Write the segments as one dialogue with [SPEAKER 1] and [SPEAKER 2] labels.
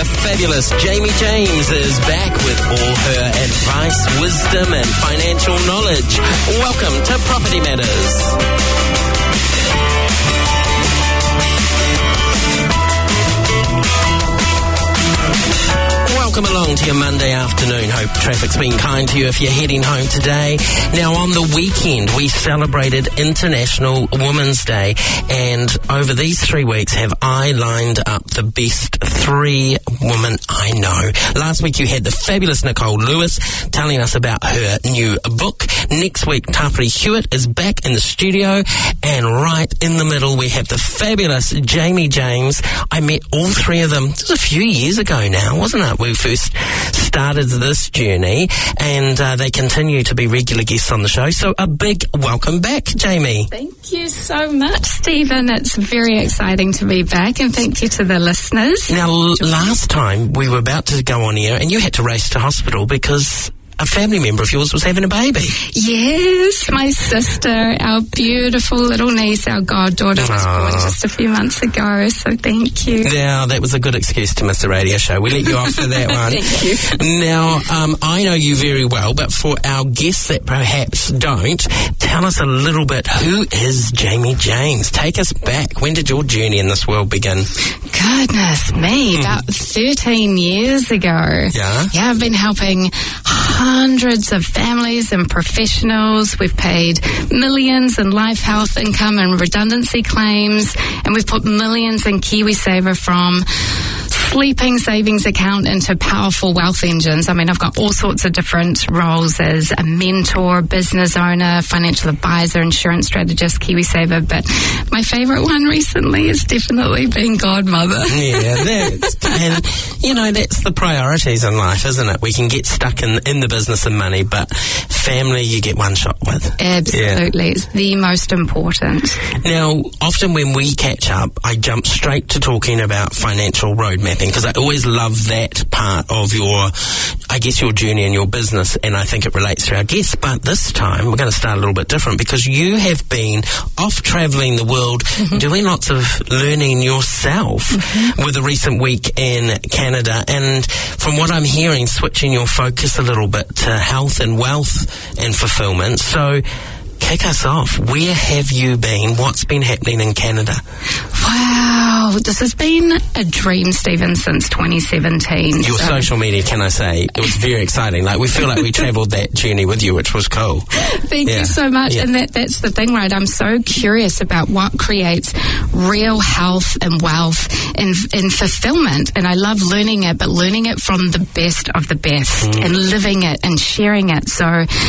[SPEAKER 1] The fabulous Jamie James is back with all her advice, wisdom and financial knowledge. Welcome to Property Matters. Welcome along to your Monday afternoon. Hope traffic's been kind to you if you're heading home today. Now, on the weekend, we celebrated International Women's Day, and over these 3 weeks have I lined up the best 3 women I know. Last week, you had the fabulous Nicole Lewis telling us about her new book. Next week, Tapari Hewitt is back in the studio, and right in the middle, we have the fabulous Jamie James. I met all 3 of them, it was a few years ago now, wasn't it? We first started this journey, and they continue to be regular guests on the show. So a big welcome back, Jamie.
[SPEAKER 2] Thank you so much, Stephen. It's very exciting to be back, and thank you to the listeners.
[SPEAKER 1] Now, last time we were about to go on air, and you had to race to hospital because a family member of yours was having a baby.
[SPEAKER 2] Yes, my sister, our beautiful little niece, our goddaughter, was born just a few months ago, so thank you.
[SPEAKER 1] Now, that was a good excuse to miss the radio show. We let you off for that one.
[SPEAKER 2] Thank you.
[SPEAKER 1] Now, I know you very well, but for our guests that perhaps don't, tell us a little bit, who is Jamie James? Take us back. When did your journey in this world begin?
[SPEAKER 2] Goodness me, about 13 years ago.
[SPEAKER 1] Yeah?
[SPEAKER 2] Yeah, I've been helping hundreds of families and professionals. We've paid millions in life, health, income and redundancy claims, and we've put millions in KiwiSaver from sleeping savings account into powerful wealth engines. I mean, I've got all sorts of different roles as a mentor, business owner, financial advisor, insurance strategist, KiwiSaver, but my favorite one recently has definitely been godmother.
[SPEAKER 1] Yeah, that's the priorities in life, isn't it? We can get stuck in the business of money, but family you get one shot with.
[SPEAKER 2] Absolutely. Yeah. It's the most important.
[SPEAKER 1] Now, often when we catch up, I jump straight to talking about financial road mapping, because I always love that part of your journey and your business, and I think it relates to our guests. But this time, we're going to start a little bit different, because you have been off travelling the world, doing lots of learning yourself, with a recent week in Canada, and from what I'm hearing, switching your focus a little bit to health and wealth and fulfillment. So, kick us off. Where have you been? What's been happening in Canada?
[SPEAKER 2] Wow, this has been a dream, Stephen, since 2017.
[SPEAKER 1] Your social media, can I say, it was very exciting. Like, we feel like we travelled that journey with you, which was cool.
[SPEAKER 2] Thank you so much. Yeah. And that's the thing, right? I'm so curious about what creates real health and wealth and fulfillment. And I love learning it, but learning it from the best of the best and living it and sharing it. So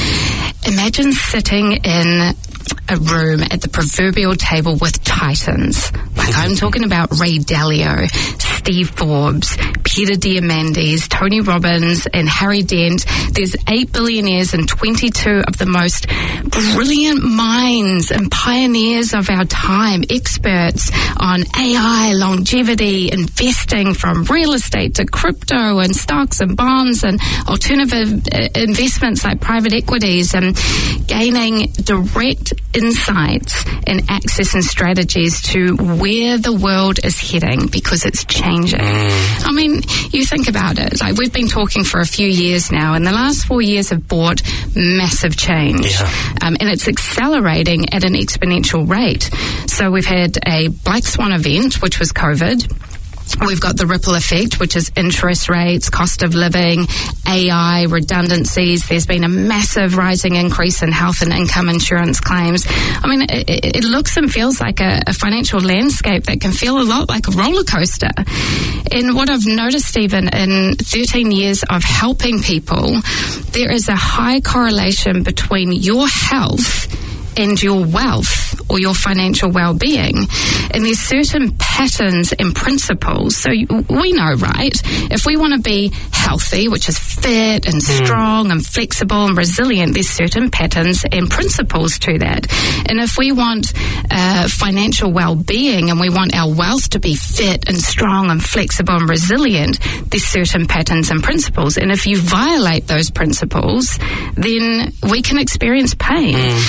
[SPEAKER 2] imagine sitting in a room at the proverbial table with titans. Like, I'm talking about Ray Dalio, Steve Forbes, Peter Diamandis, Tony Robbins, and Harry Dent. There's 8 billionaires and 22 of the most brilliant minds and pioneers of our time, experts on AI, longevity, investing, from real estate to crypto and stocks and bonds and alternative investments like private equities, and gaining direct insights and access and strategies to where the world is heading, because it's changing. I mean, you think about it. Like, we've been talking for a few years now, and the last 4 years have brought massive change. And it's accelerating at an exponential rate. So we've had a black swan event, which was COVID. We've got the ripple effect, which is interest rates, cost of living, AI, redundancies. There's been a massive rising increase in health and income insurance claims. I mean, it looks and feels like a financial landscape that can feel a lot like a roller coaster. And what I've noticed, Stephen, in 13 years of helping people, there is a high correlation between your health and your wealth or your financial well-being. And there's certain patterns and principles. So we know, right? If we want to be healthy, which is fit and strong and flexible and resilient, there's certain patterns and principles to that. And if we want financial well-being and we want our wealth to be fit and strong and flexible and resilient, there's certain patterns and principles. And if you violate those principles, then we can experience pain.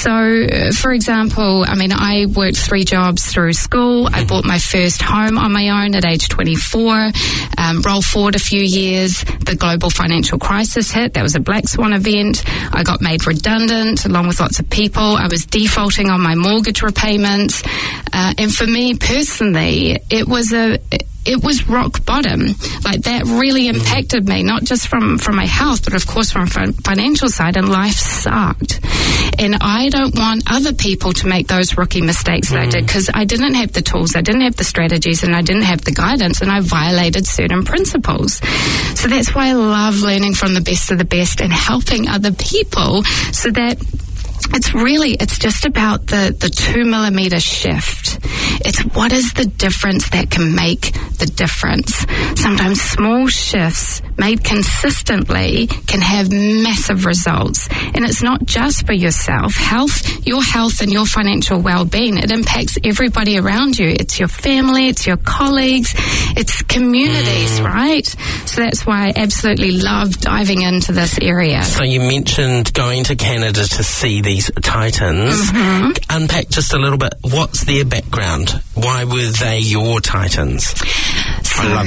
[SPEAKER 2] So, for example, I mean, I worked 3 jobs through school. I bought my first home on my own at age 24. Roll forward a few years, the global financial crisis hit. That was a black swan event. I got made redundant along with lots of people. I was defaulting on my mortgage repayments. And for me personally, it was rock bottom. Like, that really impacted me, not just from my health, but of course from financial side, and life sucked. And I don't want other people to make those rookie mistakes that I did, because I didn't have the tools, I didn't have the strategies, and I didn't have the guidance, and I violated certain principles. So that's why I love learning from the best of the best and helping other people, so that it's just about the 2 millimeter shift. It's what is the difference that can make the difference. Sometimes small shifts made consistently can have massive results. And it's not just for yourself. Your health and your financial well-being, it impacts everybody around you. It's your family, it's your colleagues, it's communities, right? So that's why I absolutely love diving into this area.
[SPEAKER 1] So you mentioned going to Canada to see these Titans. Unpack just a little bit. What's their background? Why were they your Titans? I love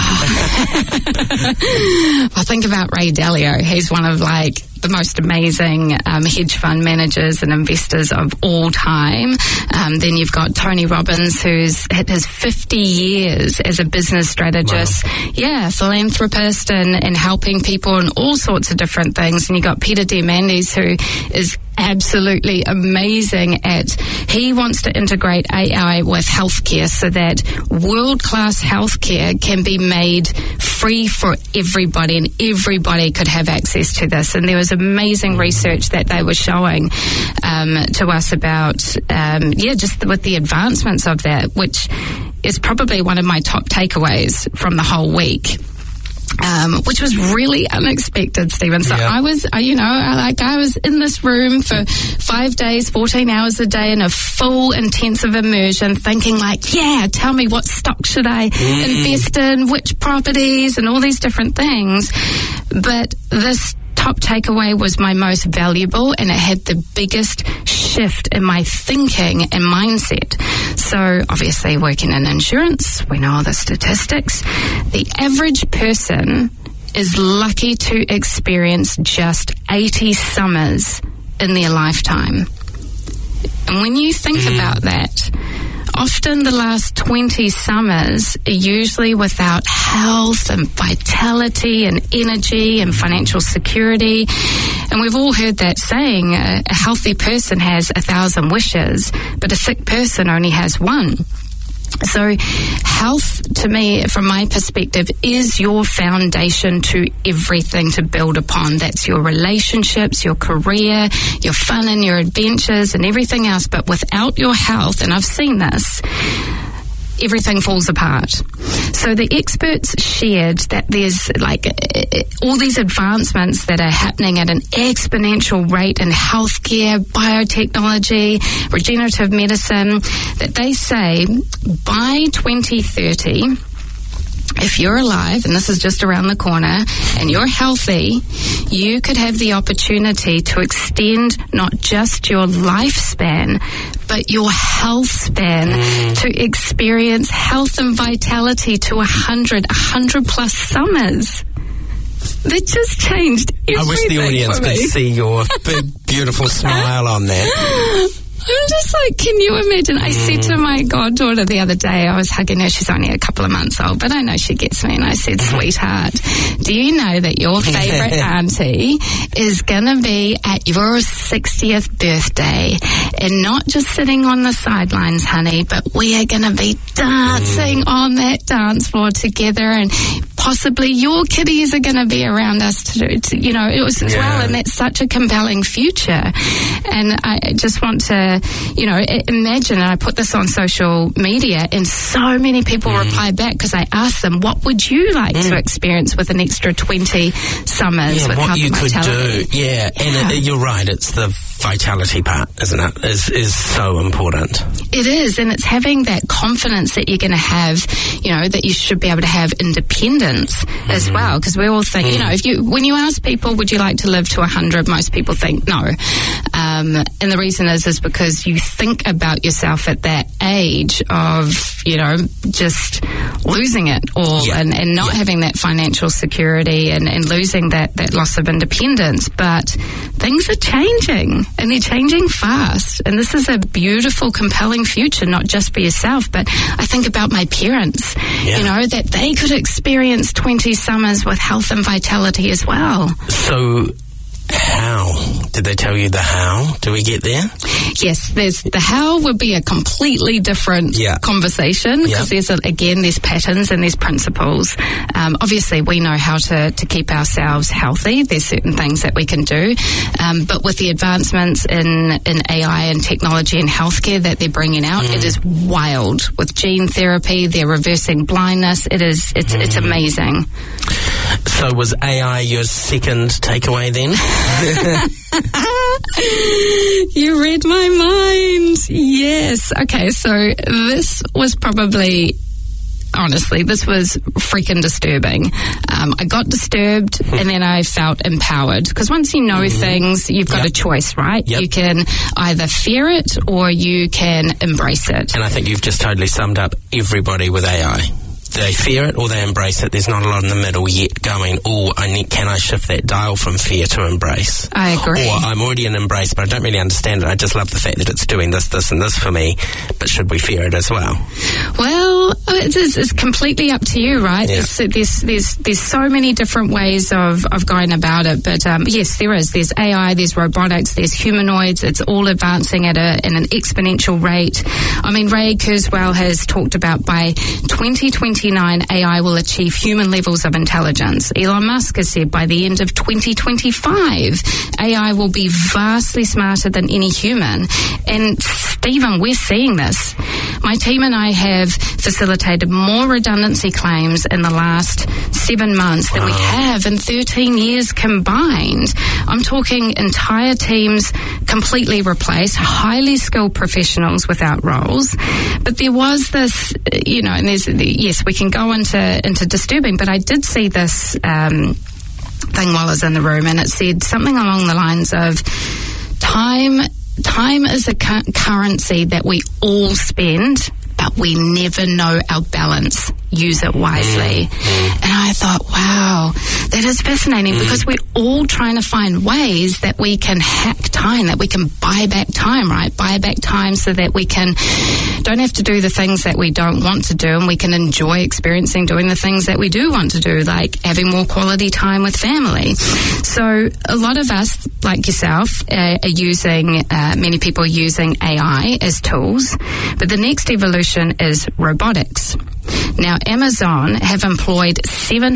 [SPEAKER 1] that word.
[SPEAKER 2] Well, think about Ray Dalio. He's one of the most amazing hedge fund managers and investors of all time. Then you've got Tony Robbins, who's had his 50 years as a business strategist. Wow. Yeah, philanthropist and helping people in all sorts of different things. And you've got Peter Diamandis, who is absolutely amazing he wants to integrate AI with healthcare so that world-class healthcare can be made free for everybody, and everybody could have access to this. And there was amazing research that they were showing to us about just with the advancements of that, which is probably one of my top takeaways from the whole week. Which was really unexpected, Stephen. So I was, I was in this room for 5 days, 14 hours a day in a full intensive immersion, thinking tell me what stock should I invest in, which properties, and all these different things. But this top takeaway was my most valuable, and it had the biggest shift in my thinking and mindset. So obviously, working in insurance, we know all the statistics. The average person is lucky to experience just 80 summers in their lifetime. And when you think about that, often the last 20 summers are usually without health and vitality and energy and financial security. And we've all heard that saying, a healthy person has 1,000 wishes, but a sick person only has one. So health, to me, from my perspective, is your foundation to everything to build upon. That's your relationships, your career, your fun and your adventures and everything else. But without your health, and I've seen this, everything falls apart. So the experts shared that there's all these advancements that are happening at an exponential rate in healthcare, biotechnology, regenerative medicine, that they say by 2030, if you're alive, and this is just around the corner, and you're healthy, you could have the opportunity to extend not just your lifespan, but your health span, to experience health and vitality to 100 plus summers. That just changed everything.
[SPEAKER 1] I wish the audience could see your big, beautiful smile on that.
[SPEAKER 2] I'm just can you imagine? I said to my goddaughter the other day, I was hugging her, she's only a couple of months old, but I know she gets me, and I said, sweetheart, do you know that your favourite auntie is going to be at your 60th birthday, and not just sitting on the sidelines, honey, but we are going to be dancing on that dance floor together, and possibly your kiddies are going to be around us as well, and that's such a compelling future. And I just want to, imagine, and I put this on social media, and so many people reply back, because I asked them, what would you like to experience with an extra 20 summers with
[SPEAKER 1] what
[SPEAKER 2] health
[SPEAKER 1] you
[SPEAKER 2] and
[SPEAKER 1] could
[SPEAKER 2] vitality?
[SPEAKER 1] do. And you're right, it's the vitality part, isn't it, is so important.
[SPEAKER 2] It is, and it's having that confidence that you're going to have, that you should be able to have independence as well, because we all think, when you ask people, would you like to live to 100, most people think no. And the reason is because you think about yourself at that age of, just losing it all and not having that financial security and losing that loss of independence. But things are changing, and they're changing fast. And this is a beautiful, compelling future, not just for yourself, but I think about my parents, that they could experience 20 summers with health and vitality as well.
[SPEAKER 1] So how? Did they tell you the how? Do we get there?
[SPEAKER 2] Yes, the how would be a completely different conversation, because there's patterns and there's principles. Obviously, we know how to keep ourselves healthy. There's certain things that we can do. But with the advancements in AI and technology and healthcare that they're bringing out, it is wild. With gene therapy, they're reversing blindness. It's amazing.
[SPEAKER 1] So was AI your second takeaway then?
[SPEAKER 2] You read my mind. Yes. Okay, so this was probably... Honestly, this was freaking disturbing. I got disturbed and then I felt empowered. Because once you know things, you've got a choice, right?
[SPEAKER 1] Yep.
[SPEAKER 2] You can either fear it or you can embrace it.
[SPEAKER 1] And I think you've just totally summed up everybody with AI. They fear it or they embrace it. There's not a lot in the middle yet going, can I shift that dial from fear to embrace?
[SPEAKER 2] I agree.
[SPEAKER 1] Or I'm already in embrace, but I don't really understand it. I just love the fact that it's doing this, this, and this for me. But should we fear it as well?
[SPEAKER 2] Well, it's completely up to you, right?
[SPEAKER 1] Yeah.
[SPEAKER 2] There's so many different ways of going about it. But yes, there is. There's AI, there's robotics, there's humanoids. It's all advancing at an exponential rate. I mean, Ray Kurzweil has talked about by 2029, AI will achieve human levels of intelligence. Elon Musk has said by the end of 2025, AI will be vastly smarter than any human. And Stephen, we're seeing this. My team and I have facilitated more redundancy claims in the last 7 months than we have in 13 years combined. I'm talking entire teams completely replaced, highly skilled professionals without roles. But there was this, and yes, we can go into disturbing, but I did see this thing while I was in the room, and it said something along the lines of time is a currency that we all spend, but we never know our balance. Use it wisely. And I thought, wow, that is fascinating, because we're all trying to find ways that we can hack time, that we can buy back time, right? Buy back time so that we don't have to do the things that we don't want to do, and we can enjoy experiencing doing the things that we do want to do, like having more quality time with family. So a lot of us, like yourself, are using, many people are using AI as tools, but the next evolution is robotics. Now, Amazon have employed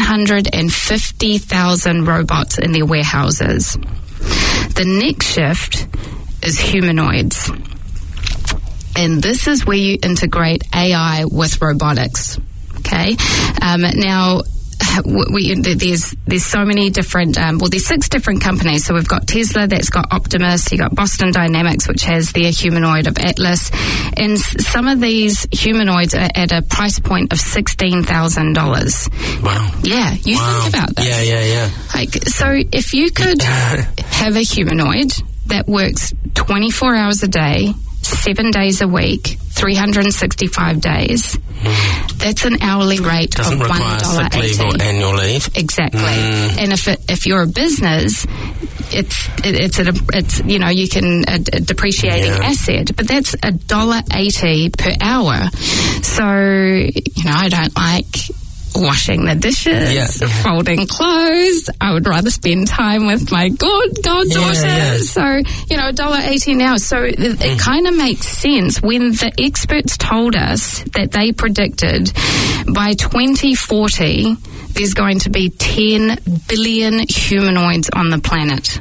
[SPEAKER 2] 750,000 robots in their warehouses. The next shift is humanoids. And this is where you integrate AI with robotics. Okay? Now, there's so many different, there's 6 different companies. So we've got Tesla, that's got Optimus, you've got Boston Dynamics, which has their humanoid of Atlas. And some of these humanoids are at a price point of $16,000.
[SPEAKER 1] Wow.
[SPEAKER 2] Yeah, think about that.
[SPEAKER 1] Yeah.
[SPEAKER 2] So if you could have a humanoid that works 24 hours a day, 7 days a week, 365 days. That's an hourly rate
[SPEAKER 1] Doesn't
[SPEAKER 2] of
[SPEAKER 1] require sick leave or
[SPEAKER 2] $1.80.
[SPEAKER 1] annual leave.
[SPEAKER 2] Exactly. And if you're a business, it's you can a depreciating asset, but that's $1.80 per hour. So I don't like washing the dishes, folding clothes. I would rather spend time with my goddaughter. So, $1.80 an hour. So it kind of makes sense when the experts told us that they predicted by 2040 there's going to be 10 billion humanoids on the planet.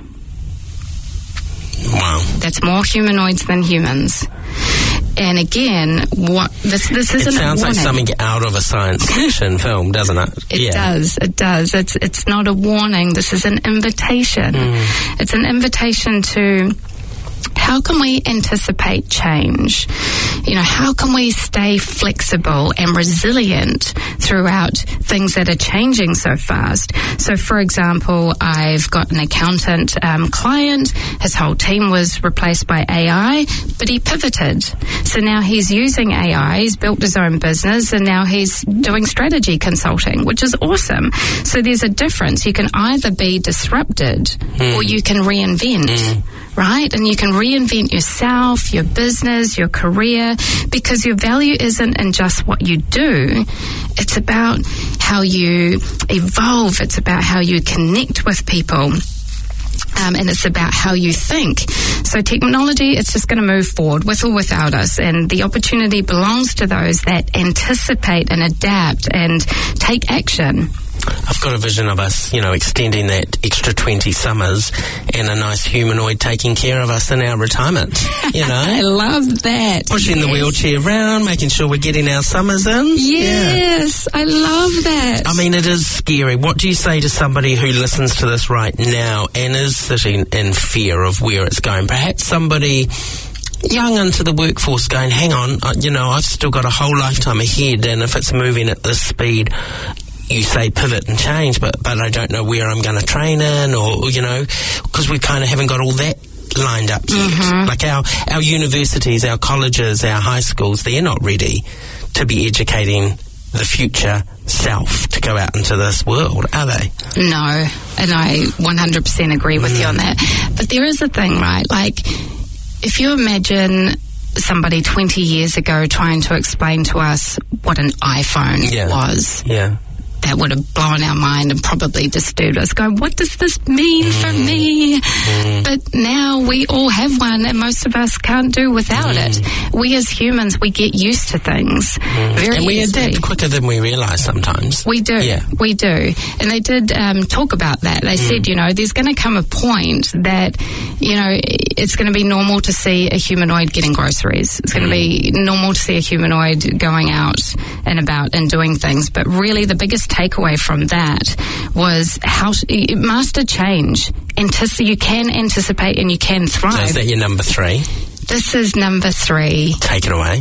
[SPEAKER 1] Wow.
[SPEAKER 2] That's more humanoids than humans. And again, this isn't a warning. It
[SPEAKER 1] sounds like something out of a science fiction film, doesn't it?
[SPEAKER 2] It does. It's not a warning. This is an invitation. It's an invitation to how can we anticipate change? How can we stay flexible and resilient throughout things that are changing so fast? So, for example, I've got an accountant client. His whole team was replaced by AI, but he pivoted. So now he's using AI, he's built his own business, and now he's doing strategy consulting, which is awesome. So there's a difference. You can either be disrupted or you can reinvent. Right? And you can reinvent yourself, your business, your career, because your value isn't in just what you do. It's about how you evolve. It's about how you connect with people. And it's about how you think. So technology, it's just going to move forward with or without us. And the opportunity belongs to those that anticipate and adapt and take action.
[SPEAKER 1] I've got a vision of us, extending that extra 20 summers and a nice humanoid taking care of us in our retirement,
[SPEAKER 2] I love that.
[SPEAKER 1] Pushing the wheelchair around, making sure we're getting our summers in.
[SPEAKER 2] Yes, yeah. I love that.
[SPEAKER 1] I mean, it is scary. What do you say to somebody who listens to this right now and is sitting in fear of where it's going? Perhaps somebody young into the workforce going, hang on, I've still got a whole lifetime ahead, and if it's moving at this speed, you say pivot and change, but I don't know where I'm going to train in, or, because we kind of haven't got all that lined up yet. Like our universities, our colleges, our high schools, they're not ready to be educating the future self to go out into this world, are they?
[SPEAKER 2] No, and I 100% agree with you on that. But there is a thing, right? Like, if you imagine somebody 20 years ago trying to explain to us what an iPhone was. Yeah. That would have blown our mind and probably disturbed us, going, what does this mean for me? But now we all have one, and most of us can't do without it. We as humans, we get used to things very
[SPEAKER 1] and we
[SPEAKER 2] easily.
[SPEAKER 1] adapt quicker than we realise sometimes.
[SPEAKER 2] We do. Yeah. We do. And they did talk about that. They said, there's going to come a point that, it's going to be normal to see a humanoid getting groceries. It's going to be normal to see a humanoid going out and about and doing things. But really the biggest takeaway from that was how master change. You can anticipate and you can thrive.
[SPEAKER 1] So is that your number 3?
[SPEAKER 2] This is number 3.
[SPEAKER 1] Take it away.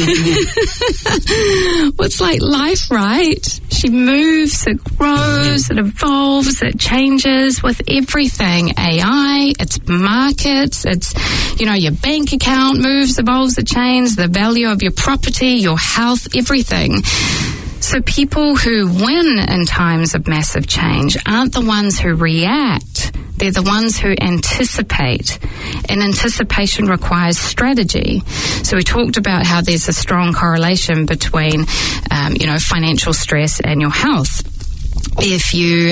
[SPEAKER 2] Well, it's like life, right? She moves, it grows, it evolves, it changes with everything. AI, it's markets, it's, your bank account moves, evolves, it changes, the value of your property, your health, everything. So people who win in times of massive change aren't the ones who react. They're the ones who anticipate. And anticipation requires strategy. So we talked about how there's a strong correlation between, financial stress and your health. If you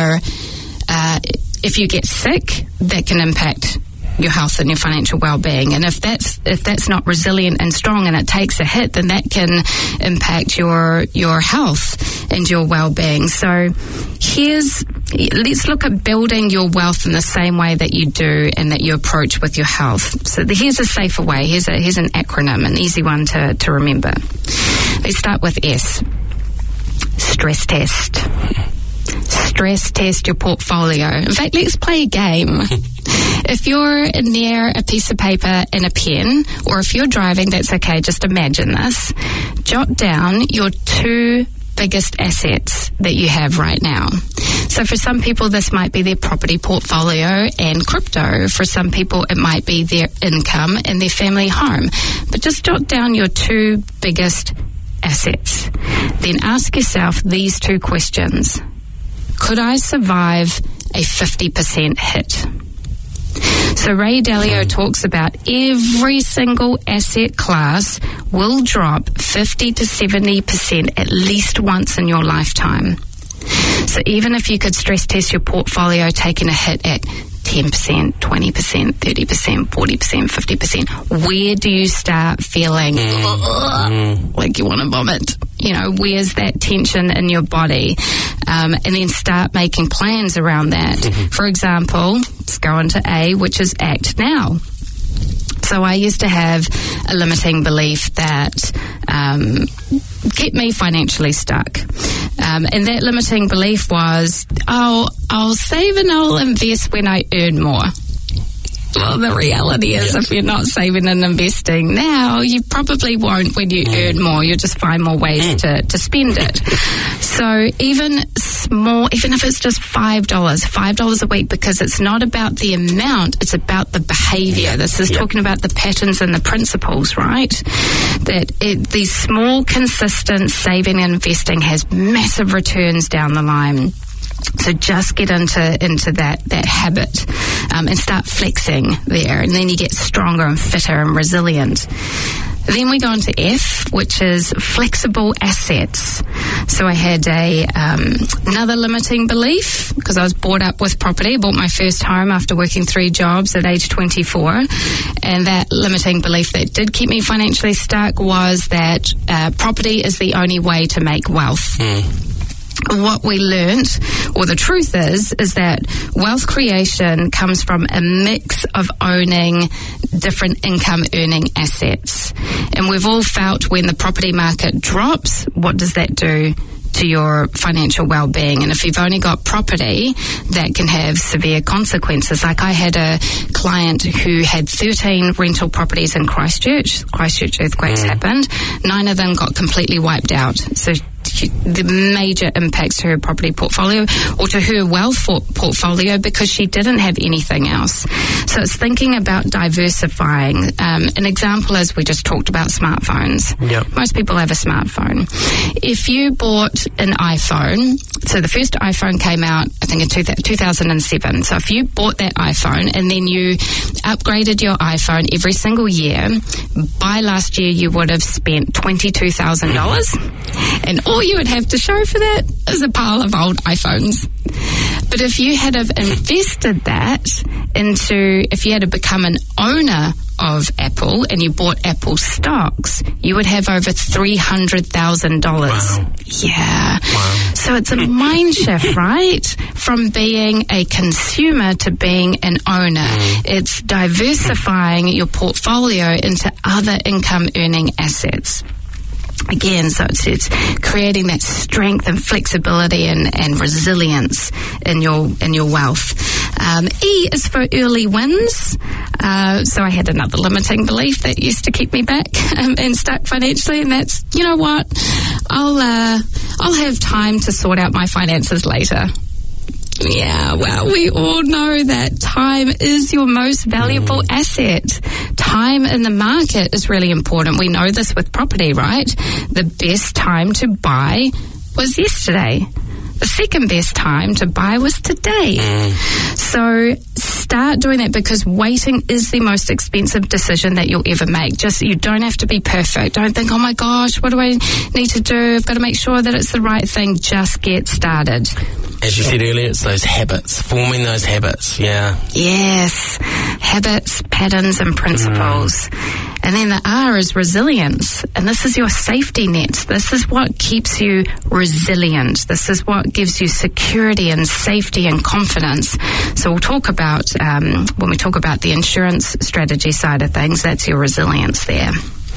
[SPEAKER 2] get sick, that can impact your health and your financial well-being, and if that's not resilient and strong and it takes a hit, then that can impact your health and your well-being. So let's look at building your wealth in the same way that you do and that you approach with your health. So here's a safer way. Here's an acronym, an easy one to remember. Let's start with S. Stress test. Stress test your portfolio. In fact, let's play a game. If you're near a piece of paper and a pen, or if you're driving, that's okay, just imagine this. Jot down your 2 biggest assets that you have right now. So for some people, this might be their property portfolio and crypto. For some people, it might be their income and their family home. But just jot down your 2 biggest assets. Then ask yourself these 2 questions. Could I survive a 50% hit? So Ray Dalio talks about every single asset class will drop 50 to 70% at least once in your lifetime. So even if you could stress test your portfolio taking a hit at 10%, 20%, 30%, 40%, 50%, where do you start feeling like you want to vomit? Where's that tension in your body? And then start making plans around that. For example, let's go into A, which is act now. So I used to have a limiting belief that kept me financially stuck. And that limiting belief was, I'll save and I'll invest when I earn more. Well, the reality is if you're not saving and investing now, you probably won't when you earn more. You'll just find more ways to spend it. So even if it's just $5 a week, because it's not about the amount, it's about the behavior. This is talking about the patterns and the principles, right? These small, consistent saving and investing has massive returns down the line. So just get into that habit and start flexing there, and then you get stronger and fitter and resilient. Then we go on to F, which is flexible assets. So I had another limiting belief, because I was brought up with property. I bought my first home after working 3 jobs at age 24. And that limiting belief that did keep me financially stuck was that property is the only way to make wealth. What we learned, or the truth is that wealth creation comes from a mix of owning different income earning assets. And we've all felt when the property market drops, what does that do to your financial well-being? And if you've only got property, that can have severe consequences. Like I had a client who had 13 rental properties in Christchurch earthquakes happened. 9 of them got completely wiped out. So the major impacts to her property portfolio, or to her wealth portfolio, because she didn't have anything else. So it's thinking about diversifying. An example is, we just talked about smartphones. Yep. Most people have a smartphone. If you bought an iPhone, so the first iPhone came out, I think, in 2007. So if you bought that iPhone and then you upgraded your iPhone every single year, by last year you would have spent $22,000, and all you would have to show for that is a pile of old iPhones. But if you had have invested that if you had to become an owner of Apple and you bought Apple stocks, you would have over $300,000.
[SPEAKER 1] Wow.
[SPEAKER 2] Yeah.
[SPEAKER 1] Wow.
[SPEAKER 2] So it's a mind shift, right? From being a consumer to being an owner. It's diversifying your portfolio into other income earning assets. Again, so it's creating that strength and flexibility and resilience in your wealth. E is for early wins. So I had another limiting belief that used to keep me back and stuck financially, and that's, you know what, I'll have time to sort out my finances later. Yeah, well, we all know that time is your most valuable asset. Time in the market is really important. We know this with property, right? The best time to buy was yesterday. The second best time to buy was today. So start doing that, because waiting is the most expensive decision that you'll ever make. You don't have to be perfect. Don't think, oh my gosh, what do I need to do? I've got to make sure that it's the right thing. Just get started.
[SPEAKER 1] As you said earlier, it's those habits, forming those habits, yeah.
[SPEAKER 2] Yes, habits, patterns and principles. And then the R is resilience. And this is your safety net. This is what keeps you resilient. This is what gives you security and safety and confidence. So we'll talk about, when we talk about the insurance strategy side of things, that's your resilience there.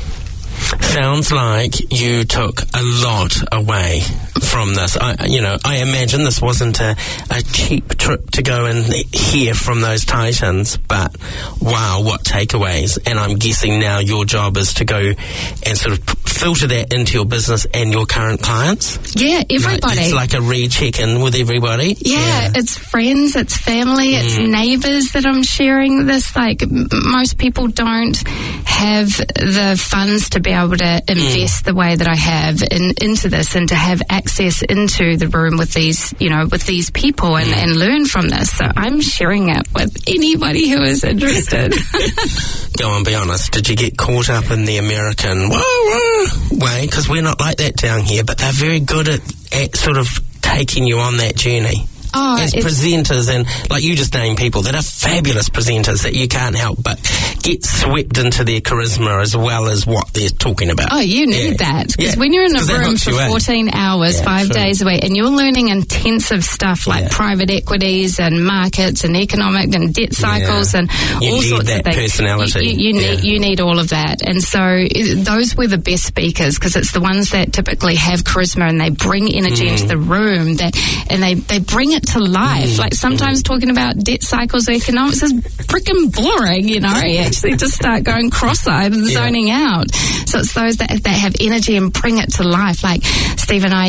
[SPEAKER 1] Sounds like you took a lot away from this. I imagine this wasn't a cheap trip to go and hear from those titans, but wow, what takeaways. And I'm guessing now your job is to go and sort of filter that into your business and your current clients?
[SPEAKER 2] Yeah, everybody.
[SPEAKER 1] It's like a re-check-in with everybody?
[SPEAKER 2] Yeah, it's friends, it's family, it's neighbours that I'm sharing this. Like, most people don't have the funds to be able to invest the way that I have into this, and to have access into the room with these, with these people and learn from this. So I'm sharing it with anybody who is interested.
[SPEAKER 1] Go on, be honest. Did you get caught up in the American way? Because we're not like that down here, but they're very good at sort of taking you on that journey. As presenters, and like you just named people that are fabulous presenters that you can't help but get swept into their charisma as well as what they're talking about.
[SPEAKER 2] Oh, you need that. Because when you're in a room for 14 hours, 5 days a week, and you're learning intensive stuff like private equities and markets and economic and debt cycles and all sorts of things.
[SPEAKER 1] Personality.
[SPEAKER 2] You need all of that. And so those were the best speakers, because it's the ones that typically have charisma and they bring energy into the room, and they bring it it to life. Like sometimes talking about debt cycles or economics is freaking boring, you know. You actually just start going cross-eyed and zoning out. So it's those that have energy and bring it to life. Like Steve and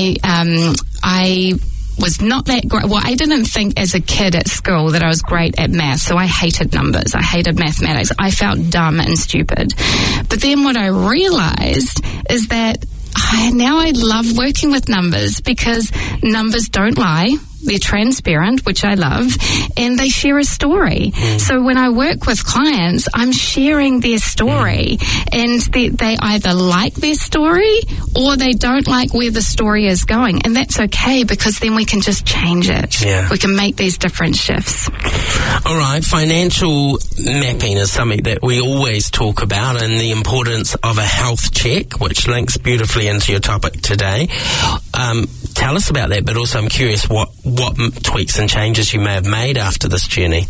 [SPEAKER 2] I was not that great. Well, I didn't think as a kid at school that I was great at math, so I hated numbers. I hated mathematics. I felt dumb and stupid. But then what I realized is that now I love working with numbers because numbers don't lie. They're transparent, which I love, and they share a story. So when I work with clients, I'm sharing their story, and they either like their story or they don't like where the story is going, and that's okay because then we can just change it. Yeah. We can make these different shifts.
[SPEAKER 1] All right, financial mapping is something that we always talk about, and the importance of a health check, which links beautifully into your topic today. Tell us about that, but also I'm curious what tweaks and changes you may have made after this journey.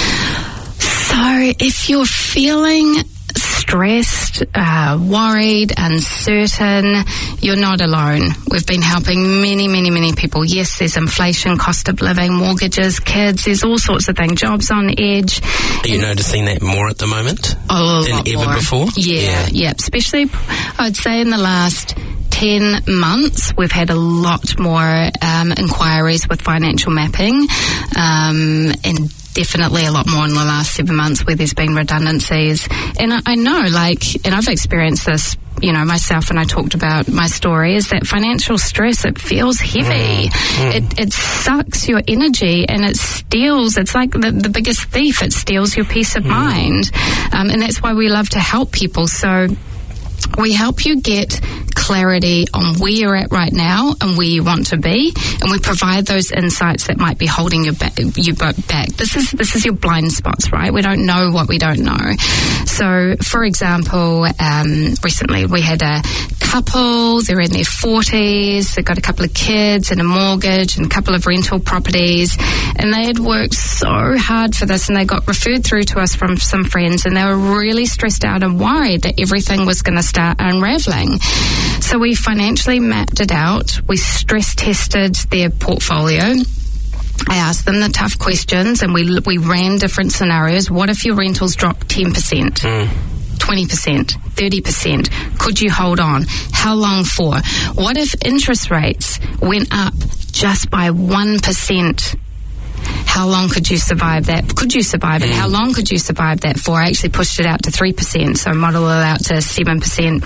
[SPEAKER 2] So if you're feeling stressed, worried, uncertain, you're not alone. We've been helping many, many, many people. Yes, there's inflation, cost of living, mortgages, kids, there's all sorts of things, jobs on edge.
[SPEAKER 1] Are you noticing that more at the moment than ever
[SPEAKER 2] more
[SPEAKER 1] before?
[SPEAKER 2] Yeah. Especially, I'd say in the last 10 months, we've had a lot more inquiries with financial mapping, and definitely a lot more in the last 7 months where there's been redundancies. And I know, and I've experienced this, you know, myself, and I talked about my story, is that financial stress, it feels heavy. It sucks your energy and it steals, it's like the biggest thief, it steals your peace of mind. And that's why we love to help people. So we help you get clarity on where you're at right now and where you want to be, and we provide those insights that might be holding you back. This is your blind spots, right? We don't know what we don't know. So, for example, recently we had a couple, they're in their 40s, they've got a couple of kids and a mortgage and a couple of rental properties, and they had worked so hard for this, and they got referred through to us from some friends, and they were really stressed out and worried that everything was going to start unraveling. So we financially mapped it out. We stress tested their portfolio. I asked them the tough questions, and we ran different scenarios. What if your rentals dropped 10%? 20%, 30%. Could you hold on? How long for? What if interest rates went up just by 1%? How long could you survive that? Could you survive it? How long could you survive that for? I actually pushed it out to 3%, so model it out to 7%.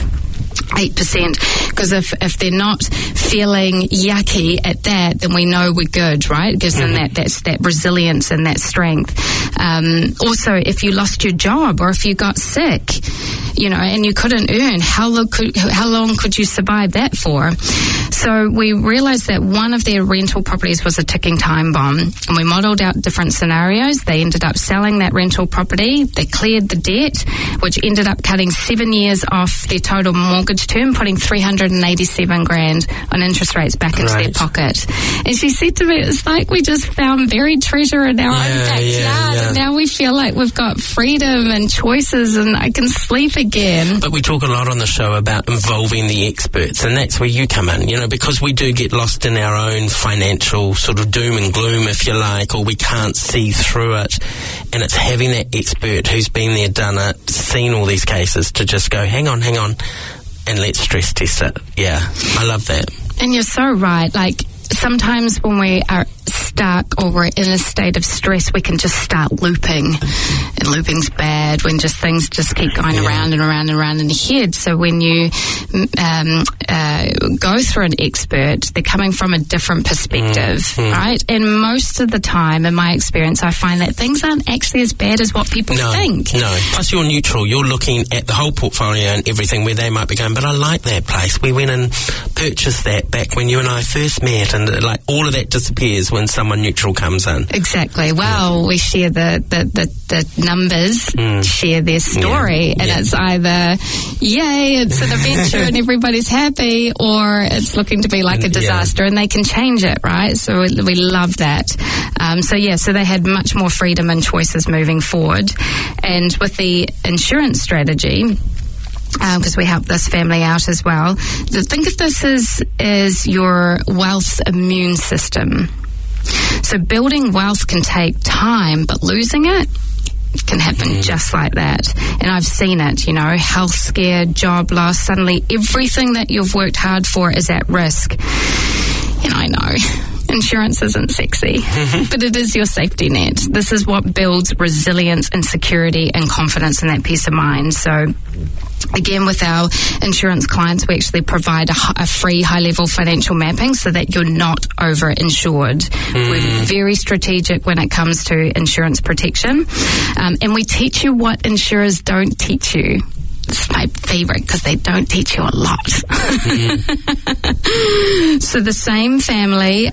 [SPEAKER 2] 8%, because if they're not feeling yucky at that, then we know we're good, right? It gives them that resilience and that strength. Also, if you lost your job or if you got sick, you know, and you couldn't earn, how long could you survive that for? So we realized that one of their rental properties was a ticking time bomb, and we modeled out different scenarios. They ended up selling that rental property. They cleared the debt, which ended up cutting 7 years off their total mortgage term, putting $387,000 on interest rates back into their pocket. And she said to me, it's like we just found buried treasure in our own backyard, and now we feel like we've got freedom and choices, and I can sleep again.
[SPEAKER 1] But we talk a lot on the show about involving the experts, and that's where you come in, you know, because we do get lost in our own financial sort of doom and gloom, if you like, or we can't see through it. And it's having that expert who's been there, done it, seen all these cases to just go, hang on, and let's stress test it. Yeah, I love that.
[SPEAKER 2] And you're so right. Like, sometimes when we are stuck or we're in a state of stress, we can just start looping, and looping's bad when just things just keep going around and around and around in the head. So when you go through an expert, they're coming from a different perspective, right? And most of the time, in my experience, I find that things aren't actually as bad as what people think.
[SPEAKER 1] No, plus you're neutral. You're looking at the whole portfolio and everything, where they might be going, but I like that place. We went and purchased that back when you and I first met, and like all of that disappears when someone neutral comes in.
[SPEAKER 2] Exactly. Well, we share the numbers, share their story, and it's either yay, it's an adventure and everybody's happy, or it's looking to be like a disaster, and they can change it, right? So we love that. So they had much more freedom and choices moving forward. And with the insurance strategy, because we help this family out as well, think of this as your wealth's immune system. So building wealth can take time, but losing it can happen just like that. And I've seen it, health scare, job loss, suddenly everything that you've worked hard for is at risk. And I know insurance isn't sexy, but it is your safety net. This is what builds resilience and security and confidence and that peace of mind. So again, with our insurance clients, we actually provide a free high-level financial mapping so that you're not over-insured. We're very strategic when it comes to insurance protection. And we teach you what insurers don't teach you. It's my favorite because they don't teach you a lot. So the same family,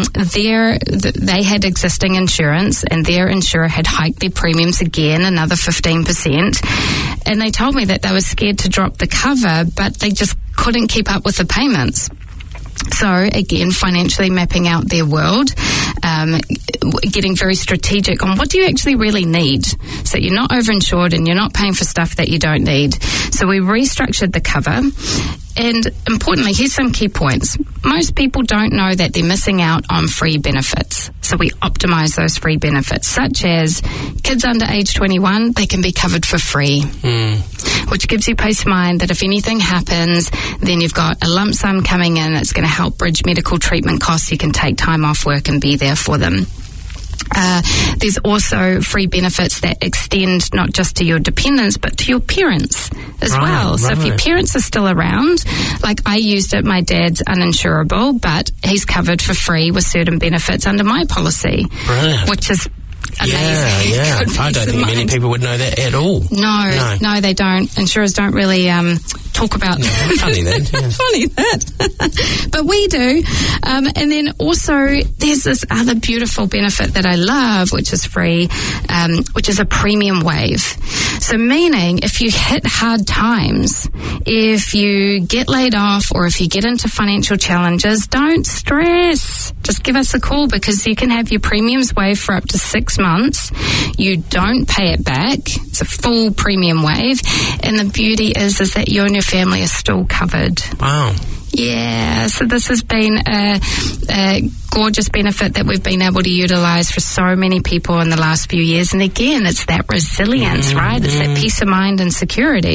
[SPEAKER 2] they had existing insurance and their insurer had hiked their premiums again, another 15%. And they told me that they were scared to drop the cover, but they just couldn't keep up with the payments. So again, financially mapping out their world, getting very strategic on what do you actually really need, so you're not overinsured and you're not paying for stuff that you don't need. So we restructured the cover. And importantly, here's some key points. Most people don't know that they're missing out on free benefits. So we optimize those free benefits, such as kids under age 21, they can be covered for free, which gives you peace of mind that if anything happens, then you've got a lump sum coming in that's going to help bridge medical treatment costs. You can take time off work and be there for them. There's also free benefits that extend not just to your dependents, but to your parents as well. So if your parents are still around, like I used it, my dad's uninsurable, but he's covered for free with certain benefits under my policy, which is amazing.
[SPEAKER 1] Yeah. I don't think many people would know that at all.
[SPEAKER 2] No, they don't. Insurers don't really talk about that.
[SPEAKER 1] Funny that. Yes.
[SPEAKER 2] Funny that. But we do. And then also there's this other beautiful benefit that I love, which is free, which is a premium waive. So meaning if you hit hard times, if you get laid off or if you get into financial challenges, don't stress. Just give us a call because you can have your premiums waived for up to 6 months. You don't pay it back. It's a full premium waive. And the beauty is that you and your family are still covered.
[SPEAKER 1] Wow.
[SPEAKER 2] Yeah, so this has been a gorgeous benefit that we've been able to utilise for so many people in the last few years. And again, it's that resilience, right? It's that peace of mind and security.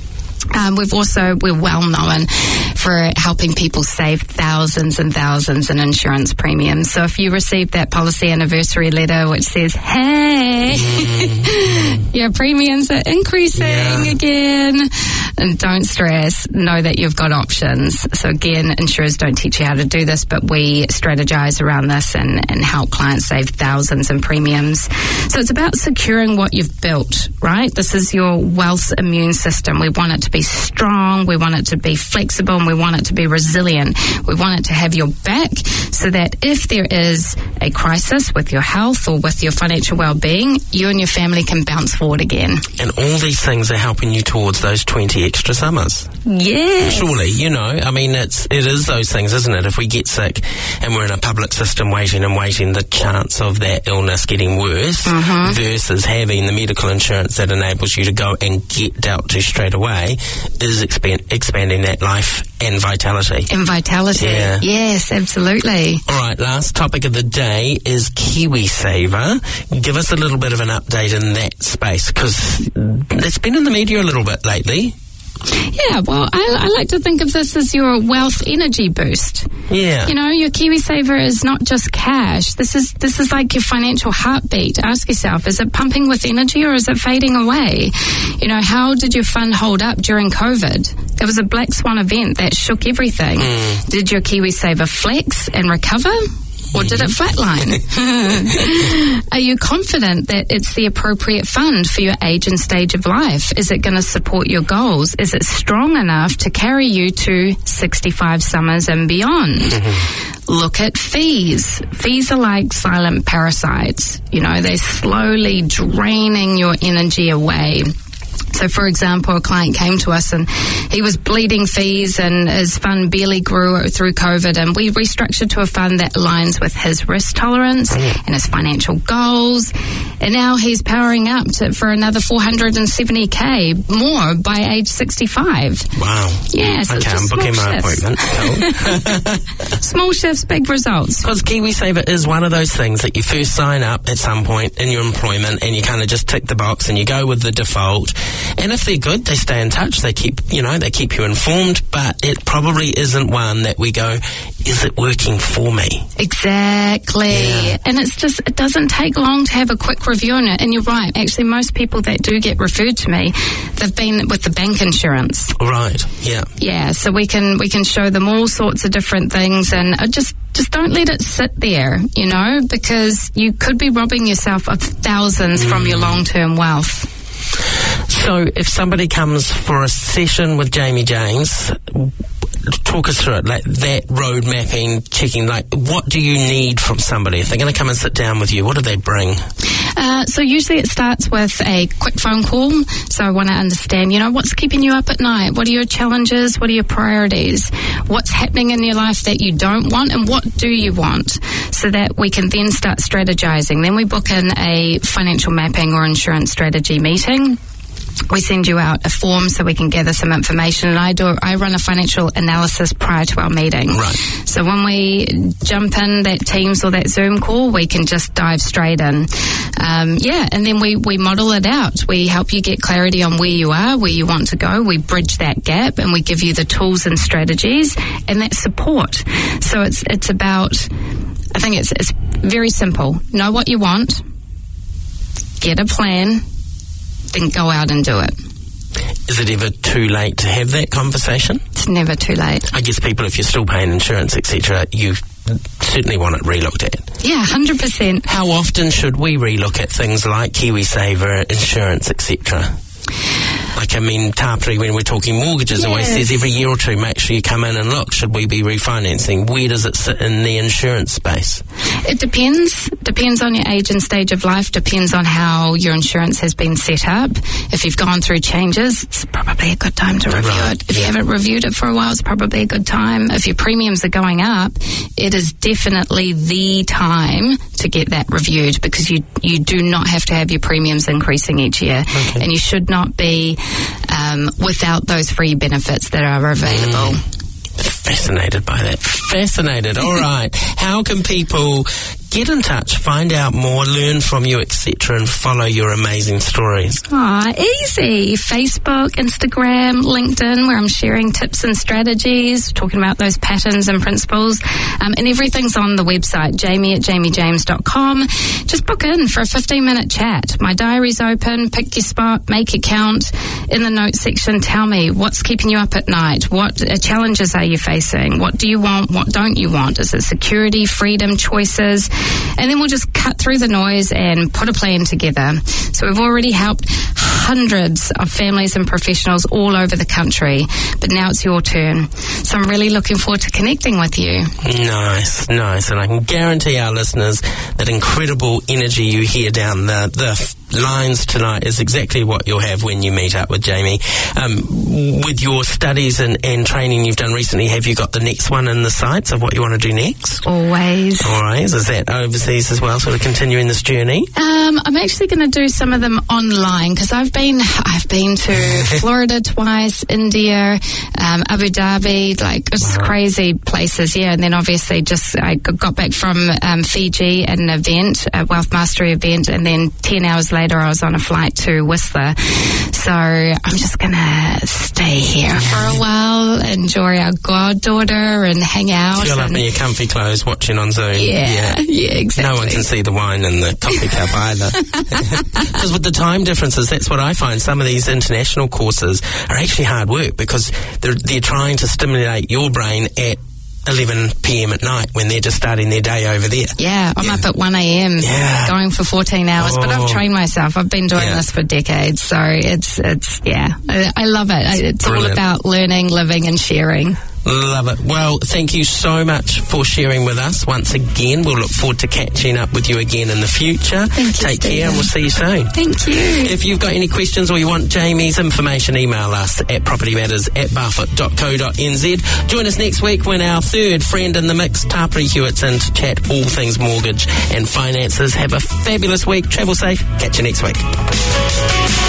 [SPEAKER 2] We're well known for helping people save thousands and thousands in insurance premiums. So if you receive that policy anniversary letter which says, hey, your premiums are increasing again, and don't stress, know that you've got options. So again, insurers don't teach you how to do this, but we strategize around this and help clients save thousands in premiums. So it's about securing what you've built, right? This is your wealth immune system. We want it to be strong, we want it to be flexible, and we want it to be resilient. We want it to have your back so that if there is a crisis with your health or with your financial well-being, you and your family can bounce forward again.
[SPEAKER 1] And all these things are helping you towards those 20 extra summers.
[SPEAKER 2] Yes.
[SPEAKER 1] Surely, I mean, it is those things, isn't it? If we get sick and we're in a public system waiting, the chance of that illness getting worse versus having the medical insurance that enables you to go and get dealt to straight away is expanding that life and vitality.
[SPEAKER 2] Yeah. Yes, absolutely.
[SPEAKER 1] All right, last topic of the day is KiwiSaver. Give us a little bit of an update in that space, because it's been in the media a little bit lately.
[SPEAKER 2] Yeah, well, I like to think of this as your wealth energy boost.
[SPEAKER 1] Yeah.
[SPEAKER 2] Your KiwiSaver is not just cash. This is like your financial heartbeat. Ask yourself, is it pumping with energy or is it fading away? How did your fund hold up during COVID? It was a black swan event that shook everything. Did your KiwiSaver flex and recover? Or did it flatline? Are you confident that it's the appropriate fund for your age and stage of life? Is it going to support your goals? Is it strong enough to carry you to 65 summers and beyond? Look at fees. Fees are like silent parasites. They're slowly draining your energy away. So, for example, a client came to us and he was bleeding fees and his fund barely grew through COVID, and we restructured to a fund that aligns with his risk tolerance and his financial goals. And now he's powering up for another $470K more by age 65.
[SPEAKER 1] Wow.
[SPEAKER 2] Yes.
[SPEAKER 1] Okay, I'm booking my appointment.
[SPEAKER 2] Small shifts, big results.
[SPEAKER 1] Because KiwiSaver is one of those things that you first sign up at some point in your employment and you kind of just tick the box and you go with the default. And if they're good, they stay in touch. They keep you informed, but it probably isn't one that we go, is it working for me?
[SPEAKER 2] Exactly.
[SPEAKER 1] Yeah.
[SPEAKER 2] And it doesn't take long to have a quick review on it. And you're right. Actually, most people that do get referred to me, they've been with the bank insurance.
[SPEAKER 1] Right. Yeah.
[SPEAKER 2] Yeah. So we can show them all sorts of different things, and just don't let it sit there, because you could be robbing yourself of thousands from your long-term wealth.
[SPEAKER 1] So if somebody comes for a session with Jamie James, talk us through it, like that road mapping, checking, like what do you need from somebody? If they're going to come and sit down with you, what do they bring?
[SPEAKER 2] So usually it starts with a quick phone call. So I want to understand, what's keeping you up at night? What are your challenges? What are your priorities? What's happening in your life that you don't want, and what do you want? So that we can then start strategizing. Then we book in a financial mapping or insurance strategy meeting. We send you out a form so we can gather some information, and I run a financial analysis prior to our meeting.
[SPEAKER 1] Right.
[SPEAKER 2] So when we jump in that Teams or that Zoom call, we can just dive straight in. And then we model it out. We help you get clarity on where you are, where you want to go. We bridge that gap, and we give you the tools and strategies and that support. So it's about, I think it's very simple. Know what you want, get a plan, then go out and do it.
[SPEAKER 1] Is it ever too late to have that conversation?
[SPEAKER 2] It's never too late.
[SPEAKER 1] I guess people, if you're still paying insurance, etc., you certainly want it relooked at.
[SPEAKER 2] Yeah, 100%.
[SPEAKER 1] How often should we relook at things like KiwiSaver, insurance, etc.? Tāpiri, when we're talking mortgages, always says every year or two, make sure you come in and look. Should we be refinancing? Where does it sit in the insurance space?
[SPEAKER 2] It depends. Depends on your age and stage of life. Depends on how your insurance has been set up. If you've gone through changes, it's probably a good time to review it. If you haven't reviewed it for a while, it's probably a good time. If your premiums are going up, it is definitely the time to get that reviewed, because you do not have to have your premiums increasing each year. Okay. And you should not be without those free benefits that are available.
[SPEAKER 1] Fascinated by that. Fascinated. All right. How can people get in touch, find out more, learn from you, etc., and follow your amazing stories?
[SPEAKER 2] Easy. Facebook, Instagram, LinkedIn, where I'm sharing tips and strategies, talking about those patterns and principles, and everything's on the website, jamie@jamiejames.com. Just book in for a 15-minute chat. My diary's open. Pick your spot, make it count. In the notes section, tell me what's keeping you up at night. What challenges are you facing? What do you want? What don't you want? Is it security, freedom, choices? And then we'll just cut through the noise and put a plan together. So we've already helped hundreds of families and professionals all over the country, but now it's your turn. So I'm really looking forward to connecting with you.
[SPEAKER 1] Nice. And I can guarantee our listeners that incredible energy you hear down the lines tonight is exactly what you'll have when you meet up with Jamie. With your studies and training you've done recently, have you got the next one in the sights of what you want to do next?
[SPEAKER 2] Always.
[SPEAKER 1] Is that overseas as well, sort of continuing this journey?
[SPEAKER 2] I'm actually going to do some of them online, because I've been to Florida twice, India, Abu Dhabi, it's crazy places, yeah. And then obviously I got back from Fiji at an event, a Wealth Mastery event, and then 10 hours later I was on a flight to Whistler. So I'm just going to stay here for a while, enjoy our goddaughter and hang out.
[SPEAKER 1] Feel up in your comfy clothes watching on Zoom.
[SPEAKER 2] Yeah, exactly.
[SPEAKER 1] No one can see the wine in the coffee cup either. Because with the time differences, that's what I find. Some of these international courses are actually hard work, because they're trying to stimulate your brain at 11 p.m. at night when they're just starting their day over there.
[SPEAKER 2] Yeah, I'm up at 1 a.m. going for 14 hours, but I've trained myself. I've been doing this for decades, so it's I love it. It's brilliant. All about learning, living and sharing.
[SPEAKER 1] Love it. Well, thank you so much for sharing with us once again. We'll look forward to catching up with you again in the future.
[SPEAKER 2] Thank you,
[SPEAKER 1] Take
[SPEAKER 2] Stephen.
[SPEAKER 1] care, and we'll see you soon.
[SPEAKER 2] Thank you.
[SPEAKER 1] If you've got any questions or you want Jamie's information, email us at propertymatters@barfoot.co.nz. Join us next week when our third friend in the mix, Tāpiri Hewitt's in to chat all things mortgage and finances. Have a fabulous week. Travel safe. Catch you next week.